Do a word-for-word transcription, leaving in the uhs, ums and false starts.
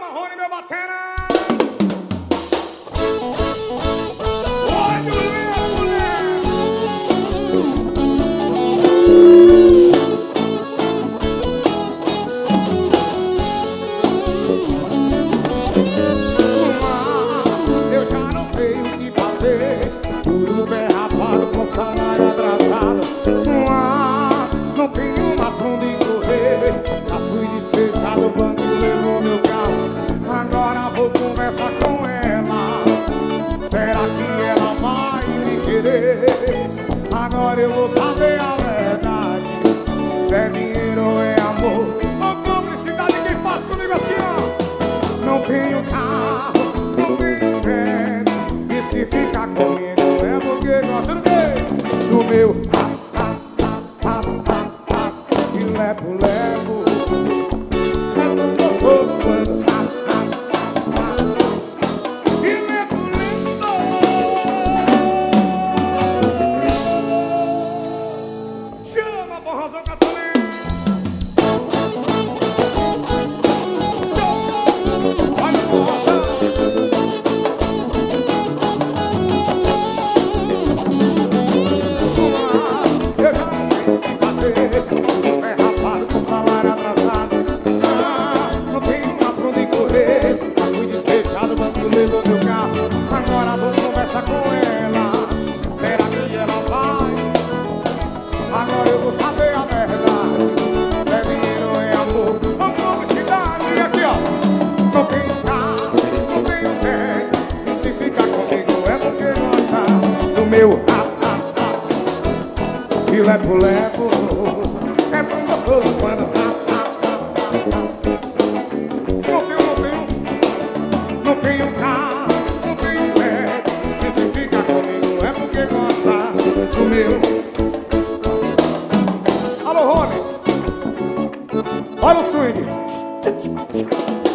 Marrone, meu batera! Eu já não sei o que fazer, tudo bem rapado com salário atrasado. Ah, não tenho mais pra onde correr, já fui despejado, o banco levou meu carro. Agora vou conversar com ela, será que ela vai me querer? Agora eu vou saber a verdade, se é dinheiro ou é amor. Ô publicidade, quem faz comigo assim, ó. Não tenho carro, não tenho pé, e se ficar comigo é porque gosta do quê? Do meu ha, ha, ha, ha, ha, ha, e levo, levo. É tão gostoso quando ha, ha, ha, ha, e levo, lindo. Chama, porrozão católico. Olha o porrozão. Eu já não sei o que fazer, tudo é rapado com salário atrasado. Ah, não tenho mais pra onde correr, já fui despejado, o banco levou meu carro. Agora vou conversar com ela, será que ela vai? Agora eu vou saber a verdade, se é dinheiro ou é amor. Vamos publicidade, e aqui ó. Não tenho carro, não tenho pé, e se ficar comigo é porque gosta do meu ha, ha, ha. E levo, levo, é tão gostoso quando ha, ha, ha, ha. Não tenho, não tenho, não tenho carro, não tenho pé, e se ficar comigo é porque gosta do meu. Alô, Rony, olha o swing.